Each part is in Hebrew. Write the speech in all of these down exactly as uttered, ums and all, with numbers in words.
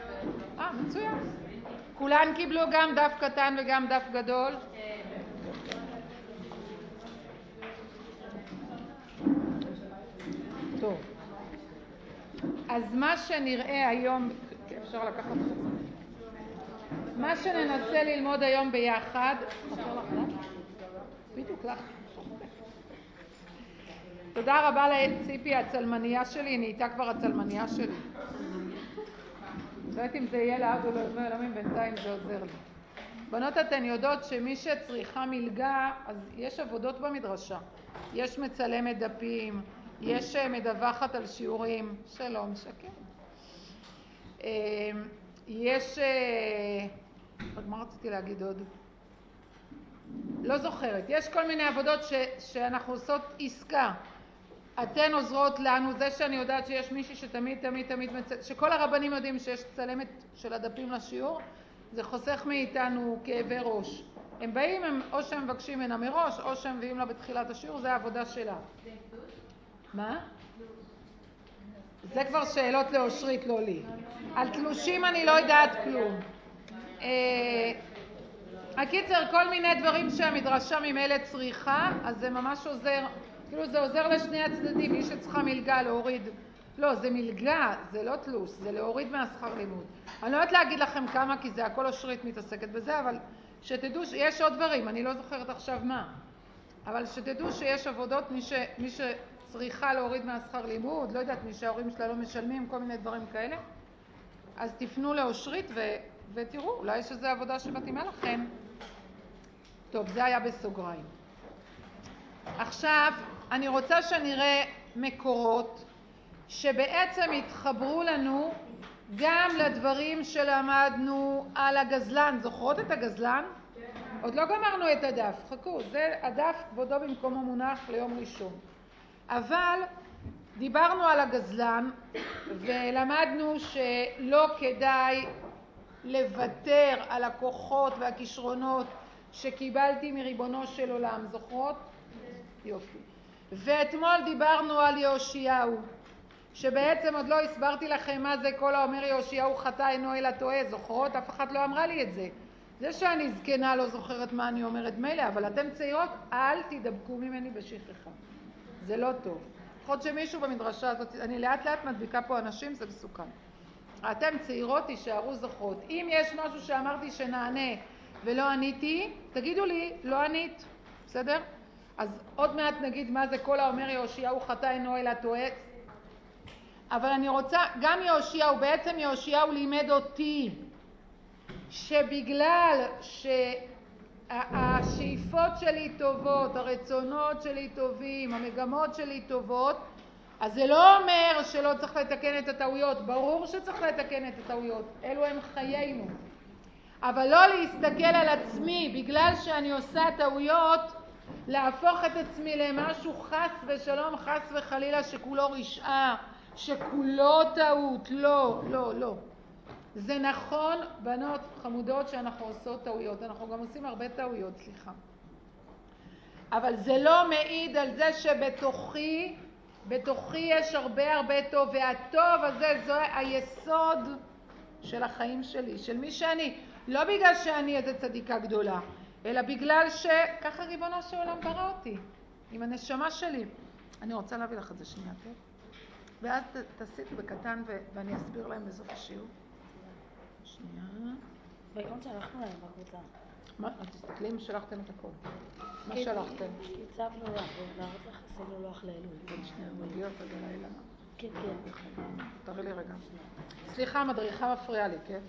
אה, מצוין. כולן קיבלו גם דף קטן וגם דף גדול? טוב. אז מה שנראה היום, אפשר לקחת חצי. מה שננסה ללמוד היום ביחד, אפשר לך, לא? בדיוק לך. תודה רבה לציפי הצלמניה שלי, היא נהייתה כבר הצלמניה שלי. לא יודעת אם זה יהיה לעד או לא, לא ילמים, בינתיים זה עוזר לי. בנות, אתן יודעות שמי שצריכה מלגה, אז יש עבודות במדרשה. יש מצלמת דפים, יש מדווחת על שיעורים. שלום, שקר. יש, מה רציתי להגיד עוד? לא זוכרת. יש כל מיני עבודות ש, שאנחנו עושות עסקה. אתן עוזרות לנו, זה שאני יודעת שיש מישהי שתמיד תמיד תמיד מצלמת, שכל הרבנים יודעים שיש צלמת של הדפים לשיעור, זה חוסך מאיתנו כאבי ראש. הם באים, הם, או שהם מבקשים ממנה מראש, או שהם מביאים לה בתחילת השיעור, זה העבודה שלה. מה? זה כבר שאלות לאושרית, לא לי. על תלושים אני לא יודעת כלום. הקיצר, כל מיני דברים שהמדרשה ממילא צריכה, אז זה ממש עוזר, כאילו זה עוזר לשני הצדדים, מי שצריכה מלגה להוריד. לא, זה מלגה, זה לא תלוש, זה להוריד מהשכר לימוד. אני לא יודעת להגיד לכם כמה, כי זה הכל אושרית מתעסקת בזה, אבל שתדעו שיש עוד דברים, אני לא זוכרת עכשיו מה. אבל שתדעו שיש עבודות, מי, ש, מי שצריכה להוריד מהשכר לימוד, לא יודעת, מי שההורים שלה לא משלמים, כל מיני דברים כאלה, אז תפנו לאושרית ו, ותראו, אולי שזה עבודה שמתאימה לכם. טוב, זה היה בסוגריים. עכשיו, אני רוצה שנראה מקורות שבעצם יתחברו לנו גם לדברים שלמדנו על הגזלן. זוכרות את הגזלן? עוד לא גמרנו את הדף, חכו, זה הדף כבודו במקומו מונח ליום ראשון. אבל דיברנו על הגזלן ולמדנו שלא כדאי לוותר על הכוחות והכישרונות שקיבלתי מריבונו של עולם. זוכרות? יופי. ואתמול דיברנו על יאשיהו, שבעצם עוד לא הסברתי לכם מה זה כל האומר יאשיהו חטא אינו אלא טועה. זוכרות? אף אחד לא אמרה לי את זה. זה שאני זקנה לא זוכרת מה אני אומרת מילא, אבל אתם צעירות, אל תדבקו ממני בשכחה. זה לא טוב. יכול שמישהו במדרשה הזאת, אני לאט לאט מדביקה פה אנשים, זה מסוכן. אתם צעירות תישארו זוכרות. אם יש משהו שאמרתי שנענה ולא עניתי, תגידו לי, לא ענית. בסדר? אז עוד מעט נגיד מה זה כל האומר יאשיהו חטא אינו אלא טועה. אבל אני רוצה, גם יאשיהו, בעצם יאשיהו לימד אותי שבגלל שהשאיפות שלי טובות, הרצונות שלי טובים, המגמות שלי טובות, אז זה לא אומר שלא צריך לתקן את הטעויות. ברור שצריך לתקן את הטעויות, אלו הם חיינו. אבל לא להסתכל על עצמי בגלל שאני עושה טעויות, להפוך את עצמי למשהו חס ושלום, חס וחלילה, שכולו רשעה, שכולו טעות. לא, לא, לא. זה נכון, בנות חמודות, שאנחנו עושות טעויות. אנחנו גם עושים הרבה טעויות, סליחה. אבל זה לא מעיד על זה שבתוכי, בתוכי יש הרבה הרבה טוב, והטוב הזה זה היסוד של החיים שלי, של מי שאני. לא בגלל שאני איזה צדיקה גדולה, אלא בגלל שככה ריבונו של עולם ברא אותי, עם הנשמה שלי. אני רוצה להביא לך את זה שנייה, טוב? ואז תסיק בקטן ו- ואני אסביר להם בסוף השיעור. שנייה. ביום שלחנו להם בקבוצה. מה? תסתכלי אם שלחתם את הכל. מה שלחתם? הצבנו לך, ולהראות לך עשינו לוח לאלול. שנייה, מגיעות עד הלילה. כן, כן. תראי לי רגע. סליחה, מדריכה מפריעה לי, כן?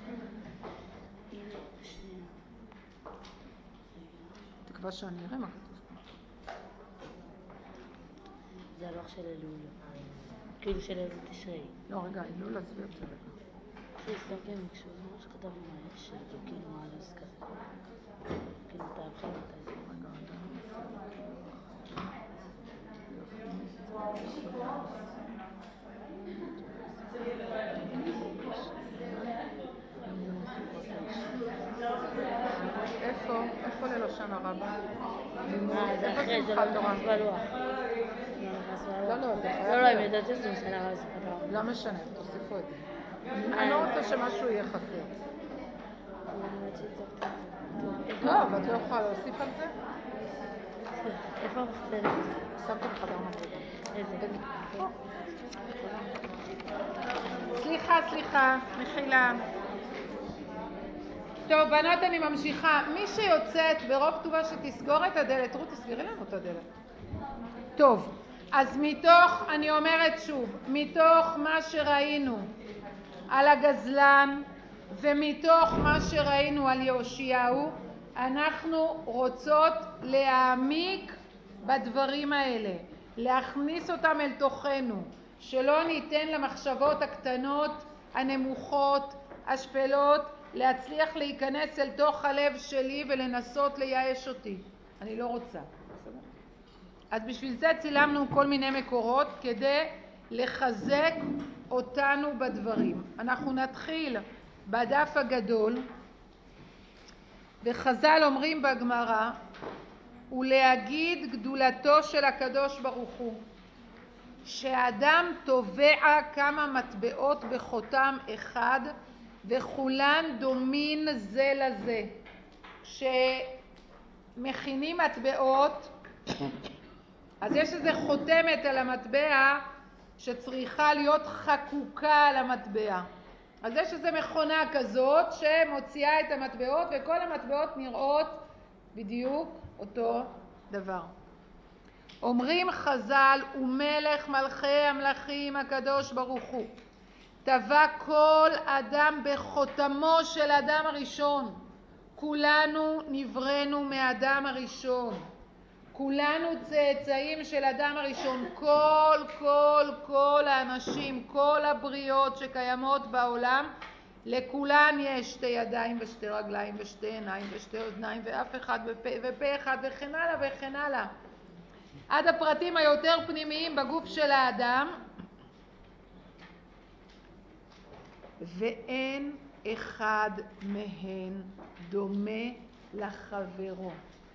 שנייה. תקווה שאני אראה מה כתוב פה. זה הלוח של אלול. כאילו של אלול תשרי. לא, רגע, אלול עזבי אותי רגע. שיסתכל מקשור, זה מה שכתבנו מה יש, שזה כאילו מה הלוס כזה. כאילו תאבחים מתי זה. רגע, רגע. איפה? איפה ללושן הרבה? אה, זה אחרי, זה לא נכנס בלוח. לא, לא, זה חייב. לא, לא, אם ידעתי שזה משנה, אבל זה חדרה. לא משנה, תוסיפו את זה. אני לא רוצה שמשהו יהיה חסר. טוב, את לא יכולה להוסיף על זה? איפה המחברת? שמתי בחדר מדרגה. איזה? סליחה, סליחה, מחילה. טוב, בנות, אני ממשיכה. מי שיוצאת ברוב טובה שתסגור את הדלת, רות, תסגרי לנו את הדלת. טוב, אז מתוך, אני אומרת שוב, מתוך מה שראינו על הגזלן ומתוך מה שראינו על יאשיהו, אנחנו רוצות להעמיק בדברים האלה, להכניס אותם אל תוכנו, שלא ניתן למחשבות הקטנות, הנמוכות, השפלות, להצליח להיכנס אל תוך הלב שלי ולנסות לייאש אותי. אני לא רוצה. אז בשביל זה צילמנו כל מיני מקורות כדי לחזק אותנו בדברים. אנחנו נתחיל בדף הגדול, וחז"ל אומרים בגמרא, ולהגיד גדולתו של הקדוש ברוך הוא, שהאדם טובע כמה מטבעות בחותם אחד, וכולן דומין זה לזה. כשמכינים מטבעות, אז יש איזה חותמת על המטבע שצריכה להיות חקוקה על המטבע. אז יש איזה מכונה כזאת שמוציאה את המטבעות, וכל המטבעות נראות בדיוק אותו דבר. אומרים חז"ל, ומלך מלכי המלכים הקדוש ברוך הוא טבע כל אדם בחותמו של אדם הראשון. כולנו נבראנו מאדם הראשון, כולנו צאצאים של אדם הראשון. כל כל כל האנשים, כל הבריות שקיימות בעולם, לכולן יש שתי ידיים ושתי רגליים ושתי עיניים ושתי אוזניים ואף אחד ופה, ופה אחד וכן הלאה וכן הלאה, עד הפרטים היותר פנימיים בגוף של האדם. ואין אחד מהן דומה לחברו.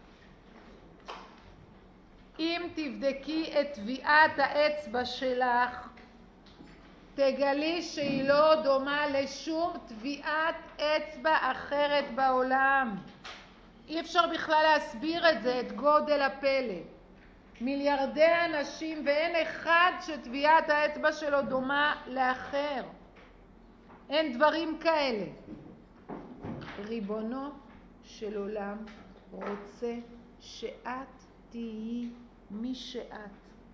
אם תבדקי את טביעת האצבע שלך, תגלי שהיא לא דומה לשום טביעת אצבע אחרת בעולם. אי אפשר בכלל להסביר את זה, את גודל הפלא. מיליארדי אנשים ואין אחד שטביעת האצבע שלו דומה לאחר. אין דברים כאלה. ריבונו של עולם רוצה שאת תהיי מי שאת.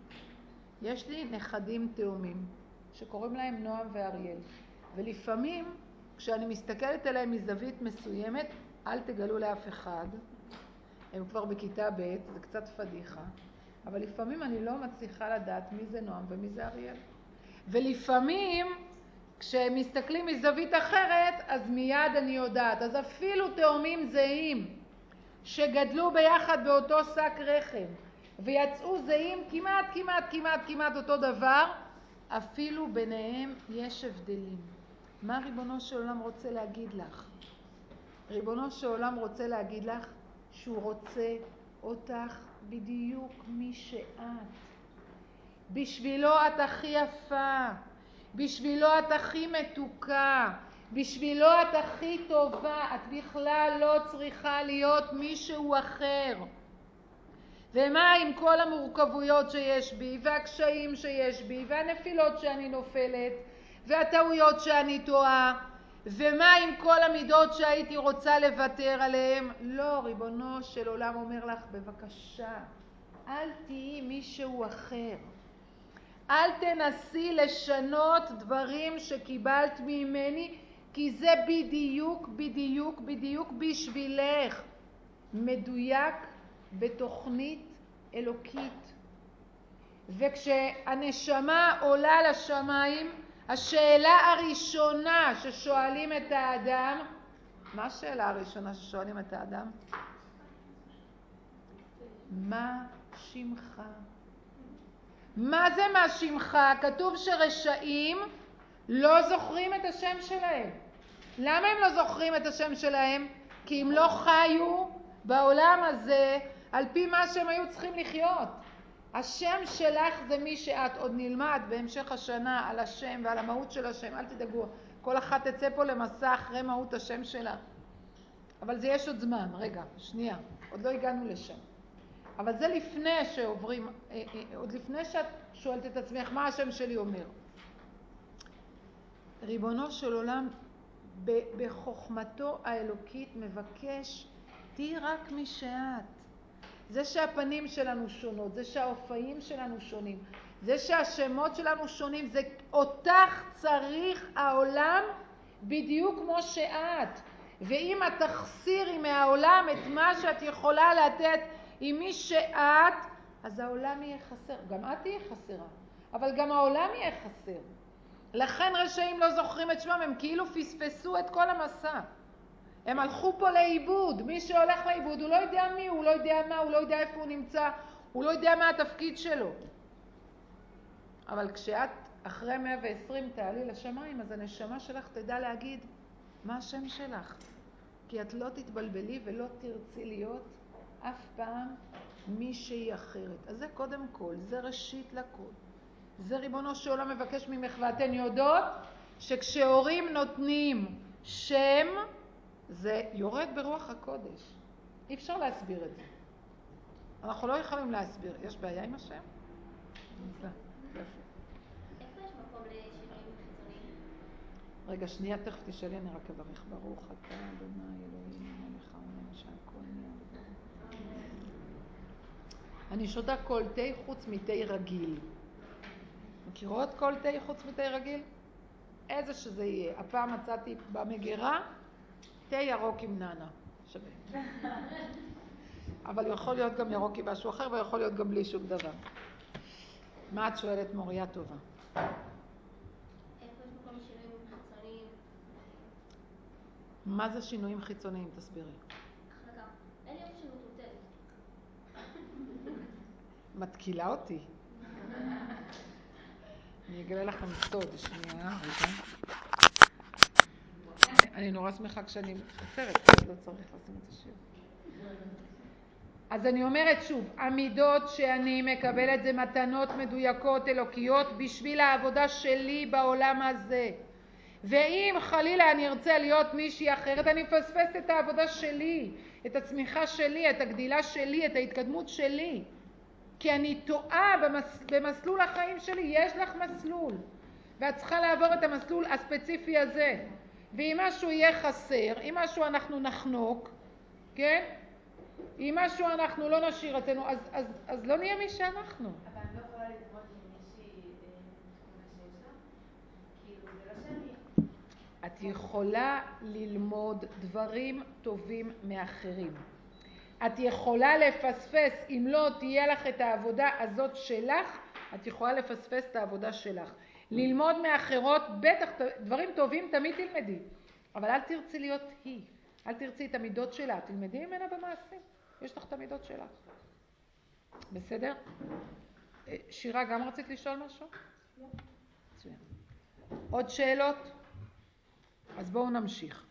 יש לי נכדים תאומים שקוראים להם נועם ואריאל, ולפעמים כשאני מסתכלת עליהם מזווית מסוימת, אל תגלו לאף אחד, הם כבר בכיתה ב', זה קצת פדיחה, אבל לפעמים אני לא מצליחה לדעת מי זה נועם ומי זה אריאל. ולפעמים כשהם מסתכלים מזווית אחרת, אז מיד אני יודעת. אז אפילו תאומים זהים שגדלו ביחד באותו שק רחם ויצאו זהים כמעט כמעט כמעט כמעט אותו דבר, אפילו ביניהם יש הבדלים. מה ריבונו של עולם רוצה להגיד לך? ריבונו של עולם רוצה להגיד לך שהוא רוצה אותך בדיוק מי שאת. בשבילו את הכי יפה, בשבילו את הכי מתוקה, בשבילו את הכי טובה. את בכלל לא צריכה להיות מישהו אחר. ומה עם כל המורכבויות שיש בי והקשיים שיש בי והנפילות שאני נופלת והטעויות שאני טועה, ומה עם כל המידות שהייתי רוצה לוותר עליהם? לא, ריבונו של עולם אומר לך, בבקשה, אל תהיי מישהו אחר. אל תנסי לשנות דברים שקיבלת ממני, כי זה בדיוק, בדיוק, בדיוק בשבילך. מדויק בתוכנית אלוקית. וכשהנשמה עולה לשמיים, השאלה הראשונה ששואלים את האדם, מה השאלה הראשונה ששואלים את האדם? מה שמך? מה זה מה שמך? כתוב שרשעים לא זוכרים את השם שלהם. למה הם לא זוכרים את השם שלהם? כי הם לא חיו בעולם הזה על פי מה שהם היו צריכים לחיות. השם שלך זה מי שאת. עוד נלמד בהמשך השנה על השם ועל המהות של השם, אל תדאגו. כל אחת תצא פה למסע אחרי מהות השם שלה. אבל זה יש עוד זמן, רגע, שנייה, עוד לא הגענו לשם. אבל זה לפני שעוברים, עוד לפני שאת שואלת את עצמך מה השם שלי אומר. ריבונו של עולם בחוכמתו האלוקית מבקש, תהי רק מי שאת. זה שהפנים שלנו שונות, זה שהאופיים שלנו שונים, זה שהשמות שלנו שונים, זה אותך צריך העולם בדיוק כמו שאת. ואם את תחסירי מהעולם את מה שאת יכולה לתת עם מי שאת, אז העולם יהיה חסר. גם את תהיה חסרה, אבל גם העולם יהיה חסר. לכן רשעים לא זוכרים את שמם, הם כאילו פספסו את כל המסע. הם הלכו פה לאיבוד. מי שהולך לאיבוד הוא לא יודע מי, הוא לא יודע מה, הוא לא יודע איפה הוא נמצא, הוא לא יודע מה התפקיד שלו. אבל כשאת אחרי מאה ועשרים תעלי לשמיים, אז הנשמה שלך תדע להגיד מה השם שלך. כי את לא תתבלבלי ולא תרצי להיות אף פעם מישהי אחרת. אז זה קודם כל, זה ראשית לכל. זה ריבונו של עולם מבקש ממך, ואתן יודעות שכשהורים נותנים שם, זה יורד ברוח הקודש. אי אפשר להסביר את זה. אנחנו לא יכולים להסביר. יש בעיה עם השם? נפלא. איפה יש מקום לשינויים חיצוניים? רגע, שנייה, תכף תשאלי, אני רק אברך. ברוך אתה, אדוני אלוהים, מלך העולם שהכל נהיה בדברו. אני שותה כל תה חוץ מתה רגיל. מכירות כל תה חוץ מתה רגיל? איזה שזה יהיה. הפעם מצאתי במגירה תה ירוק עם ננה. שווה. אבל יכול להיות גם ירוק עם משהו אחר, ויכול להיות גם בלי שום דבר. מה את שואלת, מוריה טובה? איפה יש מקום לשינויים חיצוניים? מה זה שינויים חיצוניים? תסבירי. החלקה. אין לי איפה שמטוטלת. מתקילה אותי. אני אגלה לכם סוד, שנייה, רגע. אני נורא שמחה כשאני עוצרת, כי לא צריך לשים את השיר. אז אני אומרת שוב, המידות שאני מקבלת זה מתנות מדויקות אלוקיות בשביל העבודה שלי בעולם הזה. ואם חלילה אני ארצה להיות מישהי אחרת, אני מפספסת את העבודה שלי, את הצמיחה שלי, את הגדילה שלי, את ההתקדמות שלי. כי אני טועה במס... במסלול החיים שלי. יש לך מסלול, ואת צריכה לעבור את המסלול הספציפי הזה. ואם משהו יהיה חסר, אם משהו אנחנו נחנוק, כן? אם משהו אנחנו לא נשאיר אצלנו, אז, אז, אז לא נהיה מי שאנחנו. אבל אני לא יכולה ללמוד עם מישהי תכונה שיש לה? כאילו, זה לא שאני... את יכולה ללמוד דברים טובים מאחרים. את יכולה לפספס, אם לא תהיה לך את העבודה הזאת שלך, את יכולה לפספס את העבודה שלך. ללמוד מאחרות, בטח דברים טובים תמיד תלמדי, אבל אל תרצי להיות היא. אל תרצי את המידות שלה, תלמדי ממנה במעשים. יש לך את המידות שלך. בסדר? שירה, גם רצית לשאול משהו? לא. מצוין. עוד שאלות? אז בואו נמשיך.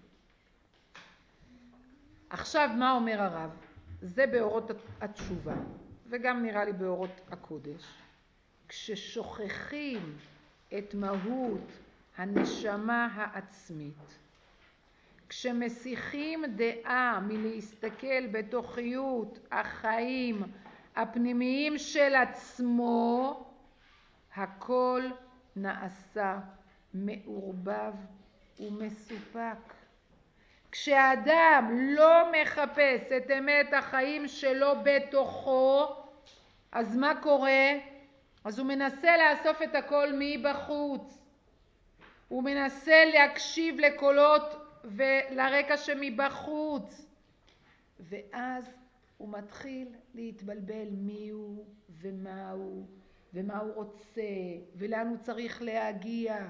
עכשיו מה אומר הרב? זה באורות התשובה, וגם נראה לי באורות הקודש. כששוכחים את מהות הנשמה העצמית, כשמסיחים דעה מלהסתכל בתוכיות החיים הפנימיים של עצמו, הכל נעשה מעורבב ומסופק. כשאדם לא מחפש את אמת החיים שלו בתוכו, אז מה קורה? אז הוא מנסה לאסוף את הכל מבחוץ. הוא מנסה להקשיב לקולות ולרקע שמבחוץ. ואז הוא מתחיל להתבלבל מי הוא ומה הוא, ומה הוא רוצה, ולאן הוא צריך להגיע.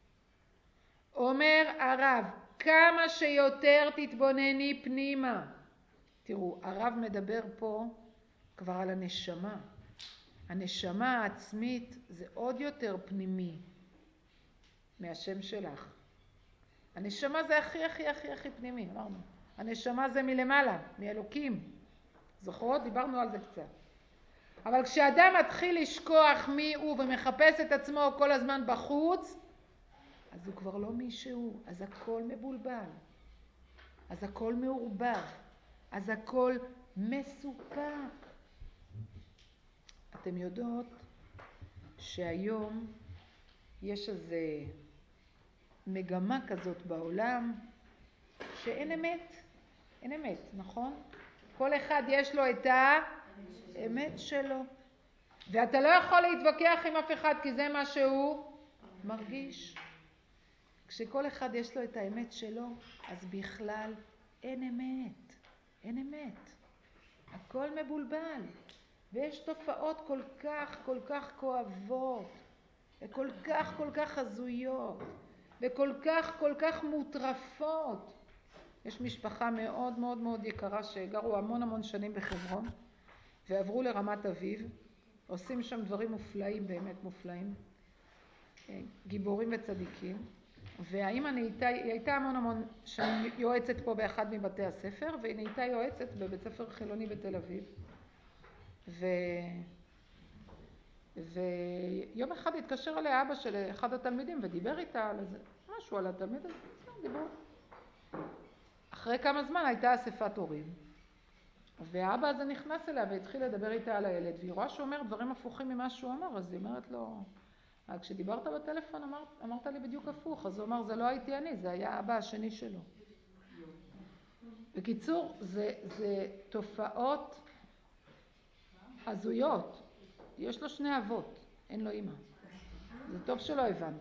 אומר הרב, כמה שיותר תתבונני פנימה. תראו, הרב מדבר פה כבר על הנשמה. הנשמה העצמית זה עוד יותר פנימי מהשם שלך. הנשמה זה הכי הכי הכי הכי פנימי, אמרנו. הנשמה זה מלמעלה, מאלוקים. זוכרות? דיברנו על זה קצת. אבל כשאדם מתחיל לשכוח מי הוא ומחפש את עצמו כל הזמן בחוץ, אז הוא כבר לא מישהו, אז הכל מבולבל, אז הכל מעורבב, אז הכל מסופק. אתם יודעות שהיום יש איזה מגמה כזאת בעולם שאין אמת, אין אמת, נכון? כל אחד יש לו את האמת שלו, ואתה לא יכול להתווכח עם אף אחד כי זה מה שהוא מרגיש. כשכל אחד יש לו את האמת שלו, אז בכלל אין אמת, אין אמת. הכל מבולבל, ויש תופעות כל כך כל כך כואבות, וכל כך כל כך הזויות, וכל כך כל כך מוטרפות. יש משפחה מאוד מאוד מאוד יקרה שגרו המון המון שנים בחברון, ועברו לרמת אביב, עושים שם דברים מופלאים, באמת מופלאים, גיבורים וצדיקים. והאמא נהייתה, היא הייתה המון המון שנים יועצת פה באחד מבתי הספר, והיא נהייתה יועצת בבית ספר חילוני בתל אביב. ו... ויום אחד התקשר אליה אבא של אחד התלמידים ודיבר איתה על זה, משהו על התלמיד הזה, דיבור. אחרי כמה זמן הייתה אספת הורים, והאבא הזה נכנס אליה והתחיל לדבר איתה על הילד, והיא רואה שהוא אומר דברים הפוכים ממה שהוא אמר, אז היא אומרת לו, כשדיברת בטלפון אמר, אמרת לי בדיוק הפוך. אז הוא אמר, זה לא הייתי אני, זה היה האבא השני שלו. בקיצור, זה, זה תופעות הזויות. יש לו שני אבות, אין לו אמא. זה טוב שלא הבנת.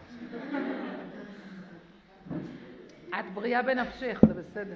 את בריאה בנפשך, זה בסדר.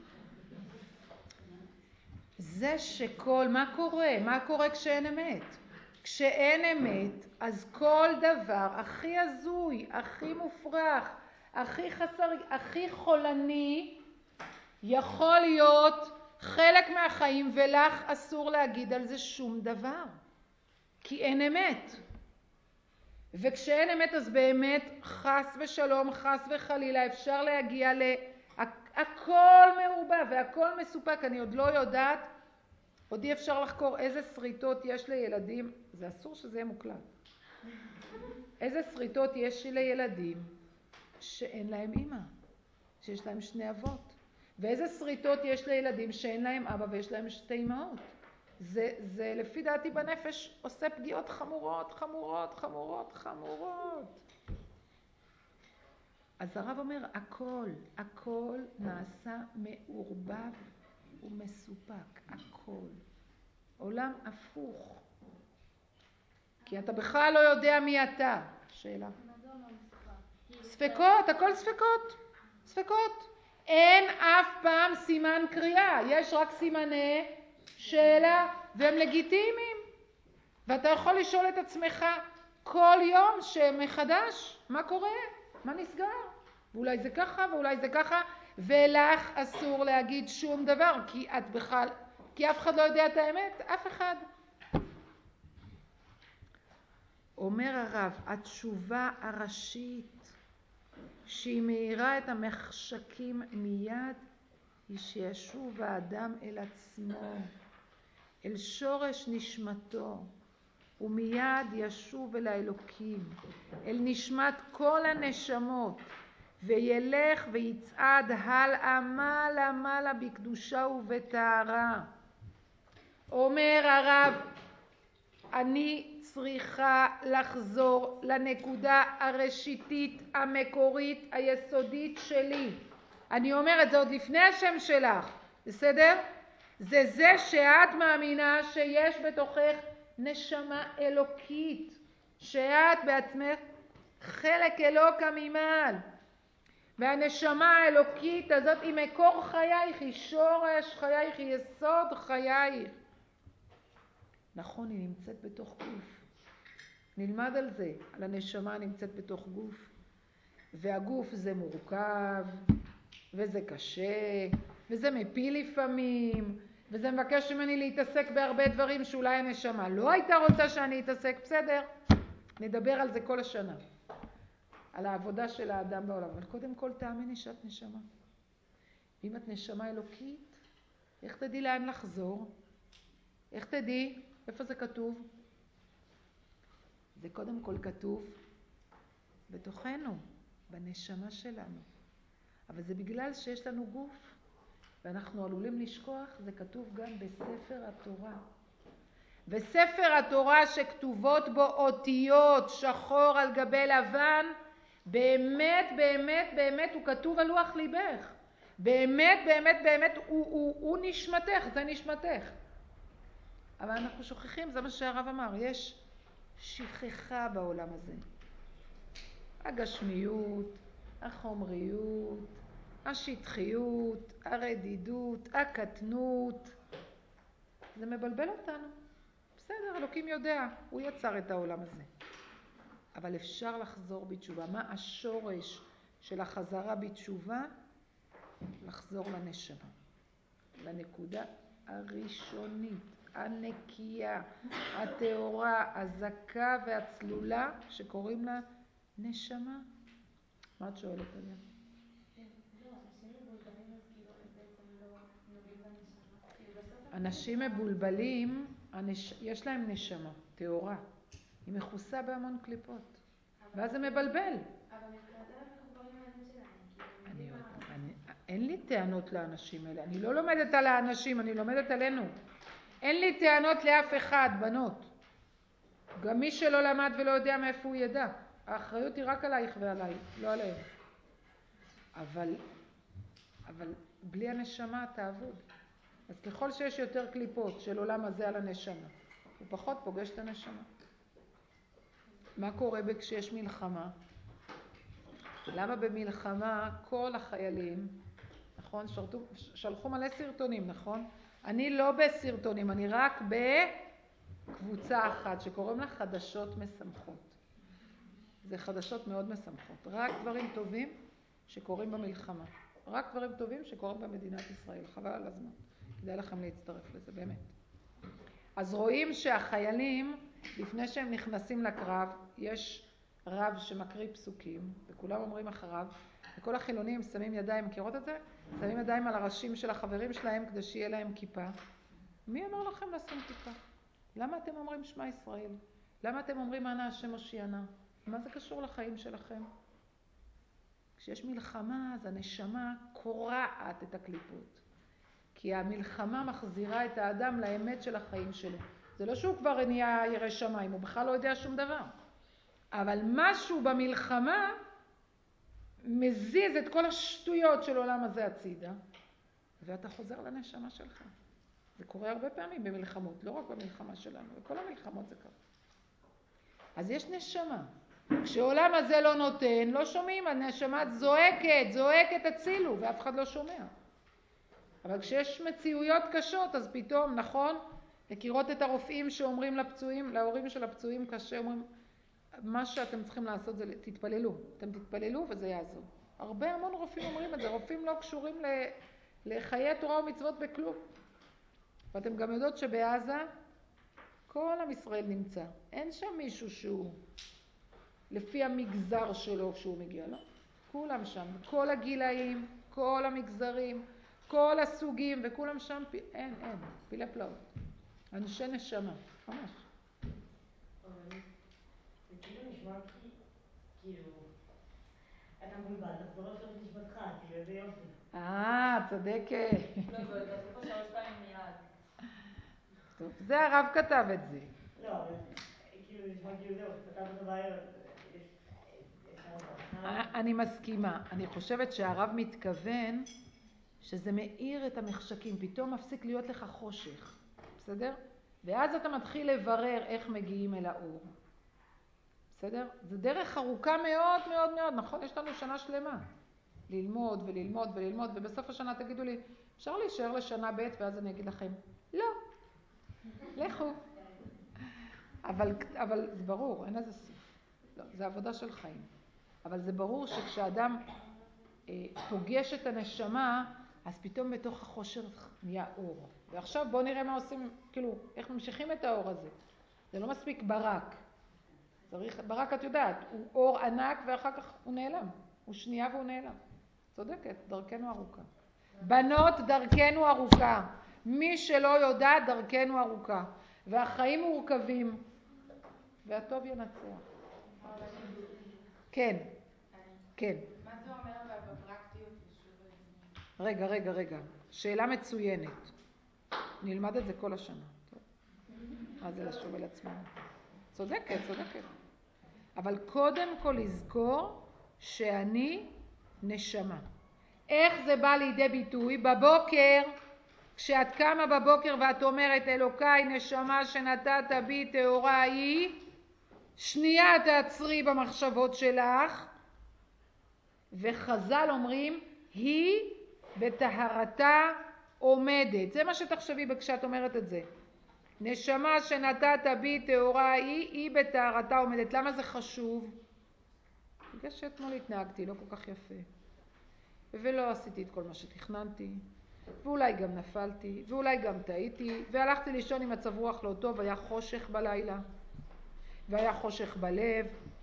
זה שכל, מה קורה? מה קורה כשאין אמת? כשאין אמת, אז כל דבר הכי הזוי, הכי מופרך, הכי חסר, הכי חולני, יכול להיות חלק מהחיים, ולך אסור להגיד על זה שום דבר. כי אין אמת. וכשאין אמת, אז באמת חס ושלום, חס וחלילה, אפשר להגיע ל... הכל מעורבב והכל מסופק. אני עוד לא יודעת, עוד אי אפשר לחקור איזה שריטות יש לילדים, זה אסור שזה יהיה מוקלט. איזה שריטות יש לילדים שאין להם אמא, שיש להם שני אבות. ואיזה שריטות יש לילדים שאין להם אבא ויש להם שתי אמהות. זה, זה לפי דעתי בנפש עושה פגיעות חמורות, חמורות, חמורות, חמורות. אז הרב אומר, הכל, הכל נעשה מעורבב ומסופק, הכל. עולם הפוך. כי אתה בכלל לא יודע מי אתה. שאלה. ספקות, הכל ספקות. ספקות. אין אף פעם סימן קריאה, יש רק סימני שאלה, והם לגיטימיים. ואתה יכול לשאול את עצמך כל יום שמחדש, מה קורה? מה נסגר? ואולי זה ככה, ואולי זה ככה, ולך אסור להגיד שום דבר, כי את בכלל, כי אף אחד לא יודע את האמת, אף אחד. אומר הרב, התשובה הראשית, שהיא מאירה את המחשקים מיד, היא שישוב האדם אל עצמו, אל שורש נשמתו, ומיד ישוב אל האלוקים, אל נשמת כל הנשמות, וילך ויצעד הלאה מעלה מעלה בקדושה ובטהרה. אומר הרב, אני צריכה לחזור לנקודה הראשיתית, המקורית, היסודית שלי. אני אומרת, זה עוד לפני השם שלך, בסדר? זה זה שאת מאמינה שיש בתוכך נשמה אלוקית, שאת בעצמך חלק אלוקה ממעל. והנשמה האלוקית הזאת היא מקור חייך, היא שורש חייך, היא יסוד חייך. נכון, היא נמצאת בתוך גוף. נלמד על זה, על הנשמה נמצאת בתוך גוף. והגוף זה מורכב, וזה קשה, וזה מפיל לפעמים, וזה מבקש ממני להתעסק בהרבה דברים שאולי הנשמה לא הייתה רוצה שאני אתעסק. בסדר, נדבר על זה כל השנה. על העבודה של האדם בעולם. אבל קודם כל תאמיני שאת נשמה. אם את נשמה אלוקית, איך תדעי לאן לחזור? איך תדעי? איפה זה כתוב? זה קודם כל כתוב בתוכנו. בנשמה שלנו. אבל זה בגלל שיש לנו גוף, ואנחנו עלולים לשכוח, זה כתוב גם בספר התורה. וספר התורה שכתובות בו אותיות שחור על גבי לבן, באמת, באמת, באמת, הוא כתוב על לוח ליבך. באמת, באמת, באמת, הוא, הוא, הוא נשמתך, זה נשמתך. אבל אנחנו שוכחים, זה מה שהרב אמר, יש שכחה בעולם הזה. הגשמיות, החומריות, השטחיות, הרדידות, הקטנות. זה מבלבל אותנו. בסדר, אלוקים יודע, הוא יצר את העולם הזה. אבל אפשר לחזור בתשובה. מה השורש של החזרה בתשובה? לחזור לנשמה. לנקודה הראשונית, הנקייה, התאורה, הזכה והצלולה, שקוראים לה נשמה. מה את שואלת עליה? לא, אנשים מבולבלים אז כאילו הם בעצם לא נוגעים בנשמה. כאילו בסוף... אנשים מבולבלים, יש להם נשמה, תאורה. היא מכוסה בהמון קליפות. ואז זה מבלבל. אבל מבחינתם הם מחוברים לאמת שלהם. אני, אני, אין לי טענות לאנשים האלה. אני לא לומדת על האנשים, אני לומדת עלינו. אין לי טענות לאף אחד, בנות. גם מי שלא למד ולא יודע מאיפה הוא ידע. האחריות היא רק עלייך ועליי, לא עליהם. אבל, אבל בלי הנשמה תעבוד. אז ככל שיש יותר קליפות של עולם הזה על הנשמה, הוא פחות פוגש את הנשמה. מה קורה כשיש מלחמה? למה במלחמה כל החיילים, נכון, שרתו, שלחו מלא סרטונים, נכון? אני לא בסרטונים, אני רק בקבוצה אחת שקוראים לה חדשות משמחות. זה חדשות מאוד משמחות. רק דברים טובים שקורים במלחמה. רק דברים טובים שקורים במדינת ישראל. חבל על הזמן. כדאי לכם להצטרף לזה, באמת. אז רואים שהחיילים, לפני שהם נכנסים לקרב, יש רב שמקריא פסוקים, וכולם אומרים אחריו, וכל החילונים שמים ידיים, מכירות את זה? שמים ידיים על הראשים של החברים שלהם כדי שיהיה להם כיפה. מי אמר לכם לשים כיפה? למה אתם אומרים שמע ישראל? למה אתם אומרים אנא השם הושיענה? מה זה קשור לחיים שלכם? כשיש מלחמה, אז הנשמה קורעת את הקליפות. כי המלחמה מחזירה את האדם לאמת של החיים שלו. זה לא שהוא כבר נהיה ירא שמיים, הוא בכלל לא יודע שום דבר. אבל משהו במלחמה מזיז את כל השטויות של עולם הזה הצידה, ואתה חוזר לנשמה שלך. זה קורה הרבה פעמים במלחמות, לא רק במלחמה שלנו, בכל המלחמות זה קרה. אז יש נשמה. כשעולם הזה לא נותן, לא שומעים, הנשמה זועקת, זועקת הצילו, ואף אחד לא שומע. אבל כשיש מציאויות קשות, אז פתאום, נכון, מכירות את הרופאים שאומרים לפצועים, להורים של הפצועים קשה, אומרים, מה שאתם צריכים לעשות זה תתפללו, אתם תתפללו וזה יעזור. הרבה המון רופאים אומרים את זה, רופאים לא קשורים לחיי תורה ומצוות בכלום. ואתם גם יודעות שבעזה כל עם ישראל נמצא. אין שם מישהו שהוא לפי המגזר שלו כשהוא מגיע, לא? כולם שם, כל הגילאים, כל המגזרים, כל הסוגים, וכולם שם, אין, אין, פילי פלאות. אנשי נשמה, ממש. זה כאילו נשמע כי, כאילו, אתה מבולבל, תחזור לשלוש נשמתך, כאילו, איזה יופי. אה, צודקת. לא, וכתוב פה שלוש פעמים מיד. טוב, זה הרב כתב את זה. לא, אבל כאילו נשמע כאילו זהו, כתב אותו בערב, יש... אני מסכימה. אני חושבת שהרב מתכוון שזה מאיר את המחשקים, פתאום מפסיק להיות לך חושך. בסדר? ואז אתה מתחיל לברר איך מגיעים אל האור. בסדר? זה דרך ארוכה מאוד מאוד מאוד, נכון? יש לנו שנה שלמה. ללמוד וללמוד וללמוד, ובסוף השנה תגידו לי, אפשר להישאר לשנה ב' ואז אני אגיד לכם, לא. לכו. אבל, אבל זה ברור, אין איזה סוף. לא, זה עבודה של חיים. אבל זה ברור שכשאדם אה, פוגש את הנשמה, אז פתאום בתוך החושר נהיה אור. ועכשיו בואו נראה מה עושים, כאילו, איך ממשיכים את האור הזה. זה לא מספיק ברק. צריך, ברק את יודעת, הוא אור ענק ואחר כך הוא נעלם. הוא שנייה והוא נעלם. צודקת, דרכנו ארוכה. בנות, דרכנו ארוכה. מי שלא יודע, דרכנו ארוכה. והחיים מורכבים. והטוב ינצח. כן. כן. מה זה אומר אבל בפרקטיות לשוב על עצמי? רגע, רגע, רגע. שאלה מצוינת. נלמד את זה כל השנה. טוב. מה זה לשוב על עצמנו? צודקת, צודקת. אבל קודם כל לזכור שאני נשמה. איך זה בא לידי ביטוי? בבוקר, כשאת קמה בבוקר ואת אומרת אלוקיי נשמה שנתת בי טהורה היא, שנייה תעצרי במחשבות שלך, וחז"ל אומרים היא בטהרתה עומדת. זה מה שתחשבי כשאת אומרת את זה. נשמה שנתת בי טהורה היא, היא בטהרתה עומדת. למה זה חשוב? בגלל שאתמול התנהגתי לא כל כך יפה. ולא עשיתי את כל מה שתכננתי. ואולי גם נפלתי, ואולי גם טעיתי, והלכתי לישון עם מצב רוח לא טוב, היה חושך בלילה, והיה חושך בלב.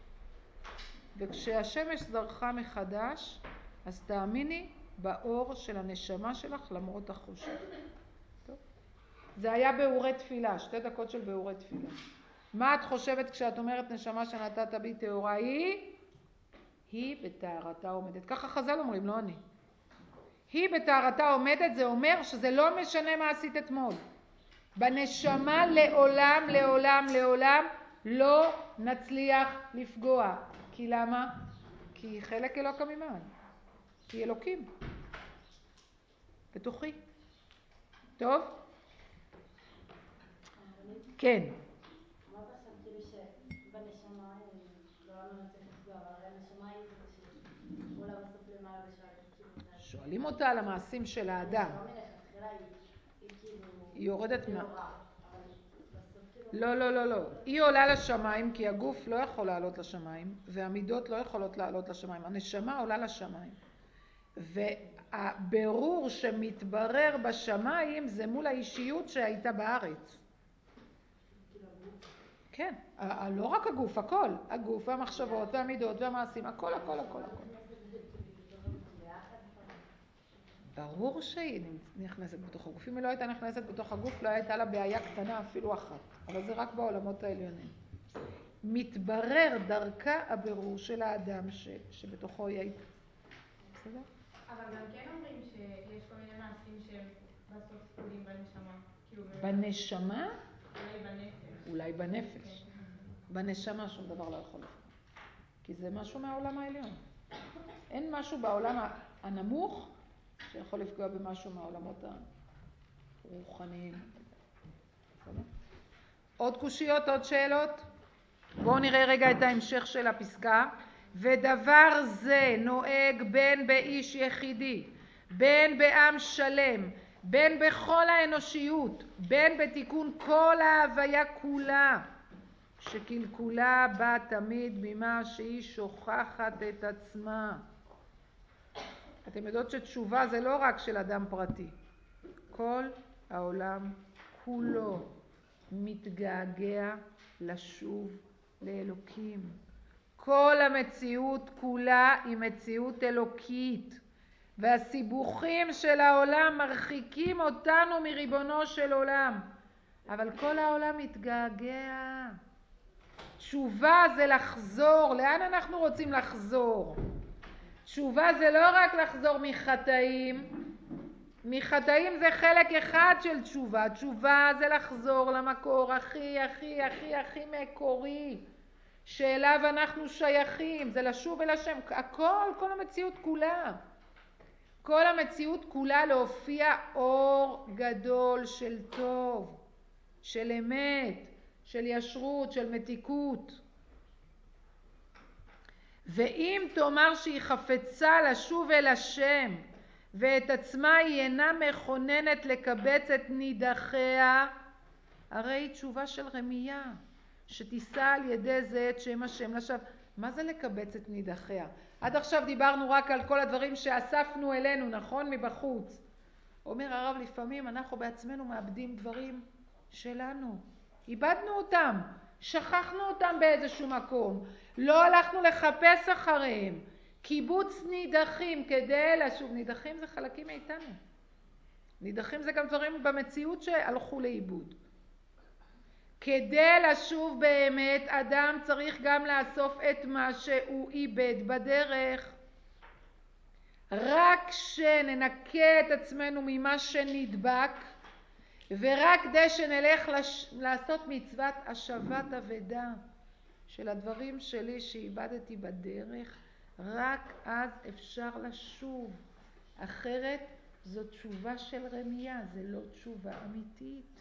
וכשהשמש זרחה מחדש, אז תאמיני באור של הנשמה שלך למרות החושך. טוב. זה היה באורי תפילה, שתי דקות של באורי תפילה. מה את חושבת כשאת אומרת נשמה שנתת בי טהורה היא? היא בטהרתה עומדת. ככה חז"ל אומרים, לא אני. היא בטהרתה עומדת, זה אומר שזה לא משנה מה עשית אתמול. בנשמה לעולם, לעולם, לעולם לא נצליח לפגוע. כי למה? כי היא חלק אלוקא ממעל. כי היא אלוקים. בתוכי. טוב? כן. אמרת עכשיו כאילו שבנשמה לעולם לא נצליח לפגוע, אבל הרי הנשמה היא זאת שעולה בסוף למעלה ושואלת כאילו... שואלים אותה על המעשים של האדם. הנשמה מלכתחילה היא כאילו... היא יורדת מה... טהורה, אבל בסוף כאילו... לא, לא, לא, לא. היא עולה לשמיים כי הגוף לא יכול לעלות לשמיים, והמידות לא יכולות לעלות לשמיים. הנשמה עולה לשמיים. והבירור שמתברר בשמיים זה מול האישיות שהייתה בארץ. כן, לא רק הגוף, הכל. הגוף והמחשבות והמידות והמעשים, הכל, הכל, הכל, הכל. ברור שהיא נכנסת בתוך הגוף. אם היא לא הייתה נכנסת בתוך הגוף, לא הייתה לה בעיה קטנה אפילו אחת. אבל זה רק בעולמות העליונים. מתברר דרכה הבירור של האדם ש... שבתוכו היא הייתה. בסדר? אבל גם כן אומרים שיש כל מיני מעשים שהם בסוף פקודים בנשמה. בנשמה? אולי בנפש. אולי בנפש. בנשמה שום דבר לא יכול לפגוע. כי זה משהו מהעולם העליון. אין משהו בעולם הנמוך שיכול לפגוע במשהו מהעולמות הרוחניים. עוד קושיות, עוד שאלות? בואו נראה רגע את ההמשך של הפסקה. ודבר זה נוהג בין באיש יחידי, בין בעם שלם, בין בכל האנושיות, בין בתיקון כל ההוויה כולה, שקלקולה בא תמיד ממה שהיא שוכחת את עצמה. אתם יודעות שתשובה זה לא רק של אדם פרטי. כל העולם כולו מתגעגע לשוב לאלוקים. כל המציאות כולה היא מציאות אלוקית. והסיבוכים של העולם מרחיקים אותנו מריבונו של עולם. אבל כל העולם מתגעגע. תשובה זה לחזור. לאן אנחנו רוצים לחזור? תשובה זה לא רק לחזור מחטאים. מחטאים זה חלק אחד של תשובה. תשובה זה לחזור למקור הכי הכי הכי הכי מקורי שאליו אנחנו שייכים. זה לשוב אל השם. הכל, כל המציאות כולה. כל המציאות כולה להופיע אור גדול של טוב, של אמת, של ישרות, של מתיקות. ואם תאמר שהיא חפצה לשוב אל השם, ואת עצמה היא אינה מכוננת לקבץ את נידחיה, הרי היא תשובה של רמייה, שתישא על ידי זה את שם השם לשווא. מה זה לקבץ את נידחיה? עד עכשיו דיברנו רק על כל הדברים שאספנו אלינו, נכון? מבחוץ. אומר הרב, לפעמים אנחנו בעצמנו מאבדים דברים שלנו. איבדנו אותם, שכחנו אותם באיזשהו מקום. לא הלכנו לחפש אחריהם. קיבוץ נידחים כדי לשוב. נידחים זה חלקים מאיתנו. נידחים זה גם דברים במציאות שהלכו לאיבוד. כדי לשוב באמת, אדם צריך גם לאסוף את מה שהוא איבד בדרך. רק שננקה את עצמנו ממה שנדבק, ורק כדי שנלך לש... לעשות מצוות השבת אבדה של הדברים שלי שאיבדתי בדרך, רק אז אפשר לשוב. אחרת זו תשובה של רמיה, זה לא תשובה אמיתית.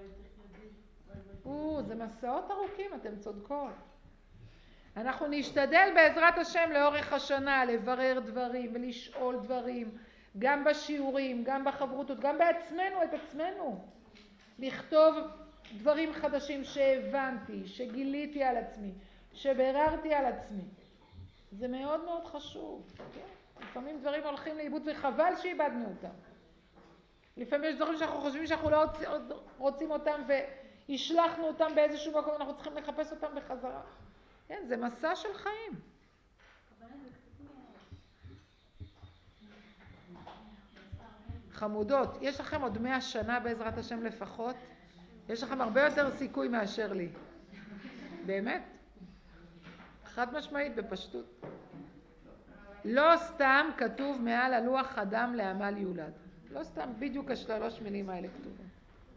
או, זה מסעות ארוכים, אתם צודקות. אנחנו נשתדל בעזרת השם לאורך השנה לברר דברים ולשאול דברים, גם בשיעורים, גם בחברותות, גם בעצמנו, את עצמנו. לכתוב דברים חדשים שהבנתי, שגיליתי על עצמי, שבררתי על עצמי. זה מאוד מאוד חשוב. כן? לפעמים דברים הולכים לאיבוד וחבל שאיבדנו אותם. לפעמים יש דברים שאנחנו חושבים שאנחנו לא רוצים אותם והשלחנו אותם באיזשהו מקום, אנחנו צריכים לחפש אותם בחזרה. כן, זה מסע של חיים. חמודות, יש לכם עוד מאה שנה בעזרת השם לפחות? יש לכם הרבה יותר סיכוי מאשר לי. באמת? חד משמעית, בפשטות. לא סתם כתוב מעל הלוח אדם לעמל יולד. לא סתם, בדיוק השלוש מילים האלה כתובות.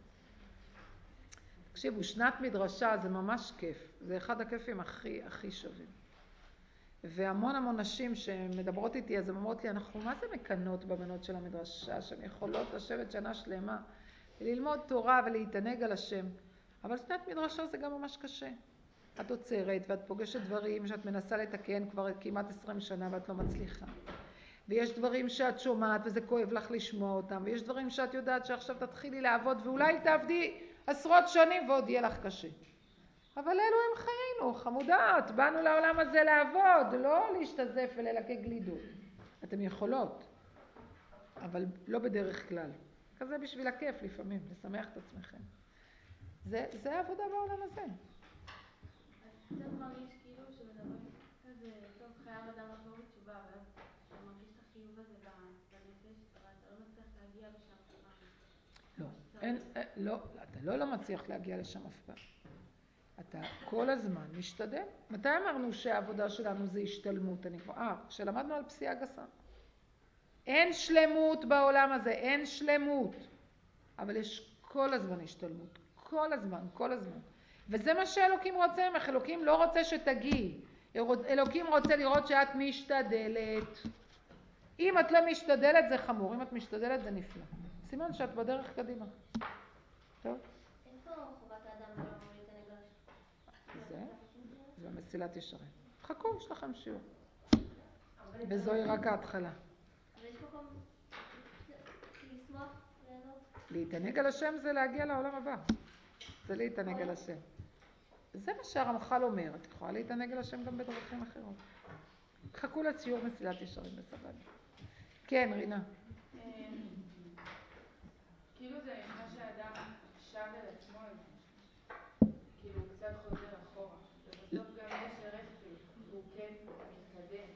תקשיבו, שנת מדרשה זה ממש כיף. זה אחד הכיפים הכי, הכי שווים. והמון המון נשים שמדברות איתי, אז הן אומרות לי, אנחנו מה זה מקנות בבנות של המדרשה, שהן יכולות לשבת שנה שלמה, וללמוד תורה ולהתענג על השם. אבל שנת מדרשה זה גם ממש קשה. את עוצרת ואת פוגשת דברים שאת מנסה לתקן כבר כמעט עשרים שנה ואת לא מצליחה. ויש דברים שאת שומעת וזה כואב לך לשמוע אותם, ויש דברים שאת יודעת שעכשיו תתחילי לעבוד ואולי תעבדי עשרות שנים ועוד יהיה לך קשה. אבל אלו הם חיינו, חמודות, באנו לעולם הזה לעבוד, לא להשתזף וללקק גלידות. אתם יכולות, אבל לא בדרך כלל. כזה בשביל הכיף לפעמים, לשמח את עצמכם. זה, זה העבודה בעולם הזה. אז קצת מרגיש כאילו שמדברים כזה, טוב, חייב אדם לחזור בתשובה, ואז אתה מרגיש את החיוב הזה בנפש, אבל אתה לא מצליח להגיע לשם אף פעם. לא, אין, לא, אתה לא לא מצליח להגיע לשם אף פעם. אתה כל הזמן משתדל. מתי אמרנו שהעבודה שלנו זה השתלמות? אני כבר, אה, כשלמדנו על פסיעה גסה. אין שלמות בעולם הזה, אין שלמות. אבל יש כל הזמן השתלמות. כל הזמן, כל הזמן. וזה מה שאלוקים רוצה ממך. אלוקים לא רוצה שתגיעי. אלוקים רוצה לראות שאת משתדלת. אם את לא משתדלת זה חמור, אם את משתדלת זה נפלא. סימן שאת בדרך קדימה. טוב? איפה חובת האדם לא להתענג על השם? זה? זה מסילת ישרים. חכו, יש לכם שיעור. וזוהי רק ההתחלה. אבל יש מקום לשמוח, ליהנות? להתענג על השם זה להגיע לעולם הבא. זה להתענג על השם. זה מה שהרמח"ל אומר. את יכולה להתענג על השם גם בדרכים אחרות. חכו לציור מסילת ישרים בסבבה. כן, רינה. כאילו זה נשמע שהאדם שב אל עצמו איזה משהו. כאילו הוא קצת חוזר אחורה. ובסוף גם יש רפי, והוא כן מתקדם.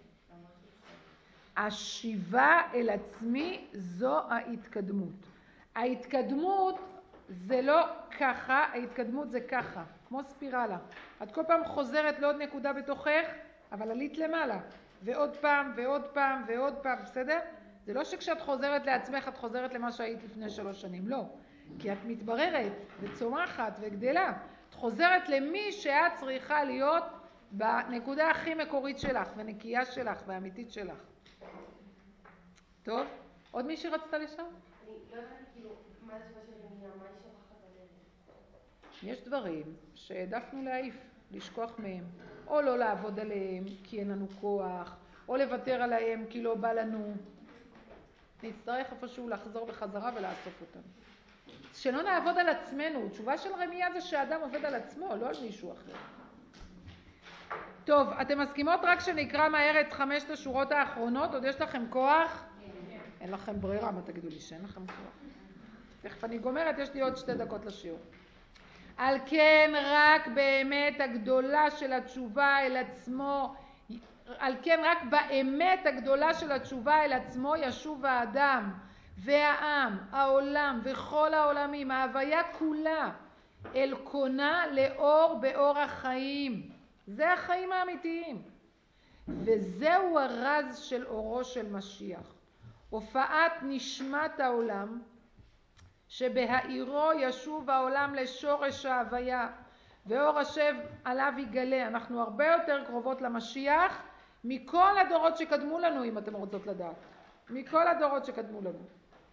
השיבה אל עצמי זו ההתקדמות. ההתקדמות זה לא ככה, ההתקדמות זה ככה, כמו ספירלה. את כל פעם חוזרת לעוד נקודה בתוכך, אבל עלית למעלה. ועוד פעם, ועוד פעם, ועוד פעם, בסדר? זה לא שכשאת חוזרת לעצמך, את חוזרת למה שהיית לפני שלוש שנים, לא. כי את מתבררת וצומחת וגדלה. את חוזרת למי שאת צריכה להיות בנקודה הכי מקורית שלך, ונקייה שלך, והאמיתית שלך. טוב? עוד מישהי רצתה לשם? אני לא יודעת כאילו, מה זה תשובה של רמיה, מה היא שוכחת בדרך? יש דברים שהעדפנו להעיף, לשכוח מהם, או לא לעבוד עליהם כי אין לנו כוח, או לוותר עליהם כי לא בא לנו. נצטרך איפשהו לחזור בחזרה ולאסוף אותם. שלא נעבוד על עצמנו. תשובה של רמיה זה שהאדם עובד על עצמו, לא על מישהו אחר. טוב, אתם מסכימות רק שנקרא מהר את חמשת השורות האחרונות? עוד יש לכם כוח? אין לכם ברירה, מה תגידו לי שאין לכם כוח? תכף אני גומרת, יש לי עוד שתי דקות לשיעור. על כן רק באמת הגדולה של התשובה אל עצמו, על כן רק באמת הגדולה של התשובה אל עצמו ישוב האדם והעם, העולם וכל העולמים, ההוויה כולה אל קונה לאור באור החיים. זה החיים האמיתיים. וזהו הרז של אורו של משיח. הופעת נשמת העולם, שבהאירו ישוב העולם לשורש ההוויה, ואור השם עליו יגלה. אנחנו הרבה יותר קרובות למשיח מכל הדורות שקדמו לנו, אם אתם רוצות לדעת. מכל הדורות שקדמו לנו.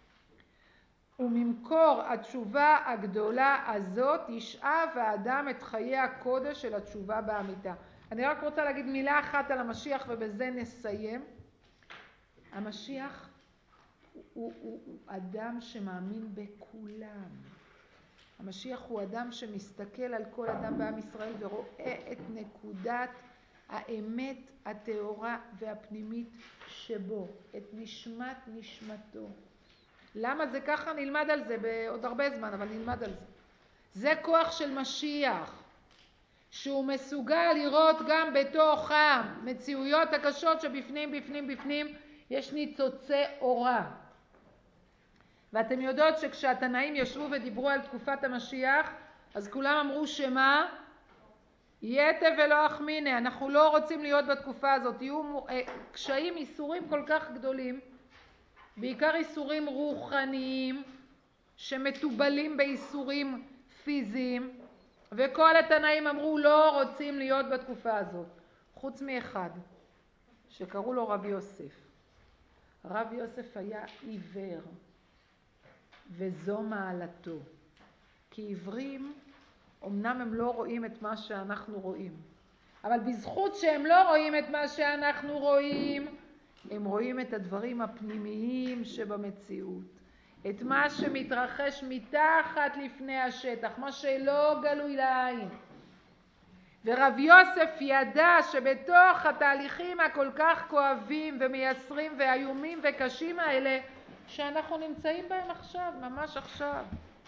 וממקור התשובה הגדולה הזאת ישאב האדם את חיי הקודש של התשובה באמיתה. אני רק רוצה להגיד מילה אחת על המשיח ובזה נסיים. המשיח הוא, הוא, הוא, הוא אדם שמאמין בכולם. המשיח הוא אדם שמסתכל על כל אדם בעם ישראל ורואה את נקודת האמת הטהורה והפנימית שבו, את נשמת נשמתו. למה זה ככה? נלמד על זה בעוד הרבה זמן, אבל נלמד על זה. זה כוח של משיח, שהוא מסוגל לראות גם בתוך המציאויות הקשות שבפנים, בפנים, בפנים, יש ניצוצי אורה. ואתם יודעות שכשהתנאים ישבו ודיברו על תקופת המשיח, אז כולם אמרו שמה? יתה ולא אחמינה. אנחנו לא רוצים להיות בתקופה הזאת. יהיו קשיים, איסורים כל כך גדולים, בעיקר איסורים רוחניים, שמטובלים באיסורים פיזיים, וכל התנאים אמרו לא רוצים להיות בתקופה הזאת. חוץ מאחד, שקראו לו רב יוסף. רב יוסף היה עיוור, וזו מעלתו. כי עיוורים, אמנם הם לא רואים את מה שאנחנו רואים, אבל בזכות שהם לא רואים את מה שאנחנו רואים, הם רואים את הדברים הפנימיים שבמציאות, את מה שמתרחש מתחת לפני השטח, מה שלא גלוי לעין. ורב יוסף ידע שבתוך התהליכים הכל כך כואבים ומייסרים ואיומים וקשים האלה, שאנחנו נמצאים בהם עכשיו, ממש עכשיו,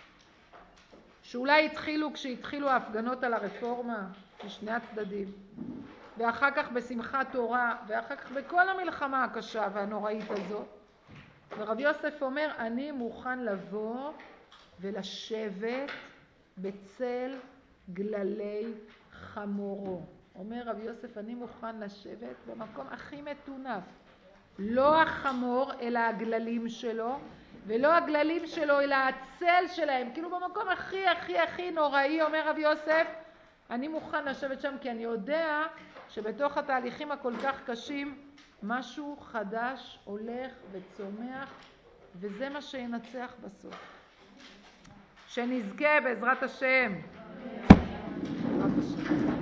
שאולי התחילו כשהתחילו ההפגנות על הרפורמה משני הצדדים, ואחר כך בשמחת תורה, ואחר כך בכל המלחמה הקשה והנוראית הזאת, ורב יוסף אומר, אני מוכן לבוא ולשבת בצל גללי חמורו. אומר רב יוסף, אני מוכן לשבת במקום הכי מטונף, לא החמור אלא הגללים שלו, ולא הגללים שלו אלא הצל שלהם, כאילו במקום הכי הכי הכי נוראי. אומר רב יוסף, אני מוכן לשבת שם, כי אני יודע שבתוך התהליכים הכל כך קשים משהו חדש הולך וצומח, וזה מה שינצח בסוף. שנזכה בעזרת השם. בעזרת השם.